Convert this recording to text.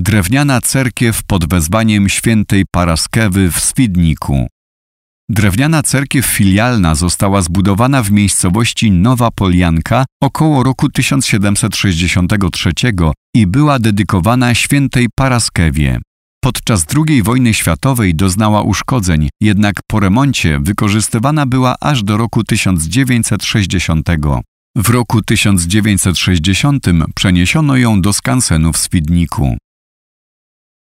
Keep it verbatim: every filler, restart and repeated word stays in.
Drewniana cerkiew pod wezwaniem świętej Paraskewy w Swidniku. Drewniana cerkiew filialna została zbudowana w miejscowości Nowa Polianka około roku tysiąc siedemset sześćdziesiątego trzeciego i była dedykowana świętej Paraskewie. Podczas drugiej wojny światowej doznała uszkodzeń, jednak po remoncie wykorzystywana była aż do roku tysiąc dziewięćset sześćdziesiątego. W roku tysiąc dziewięćset sześćdziesiątym przeniesiono ją do skansenu w Swidniku.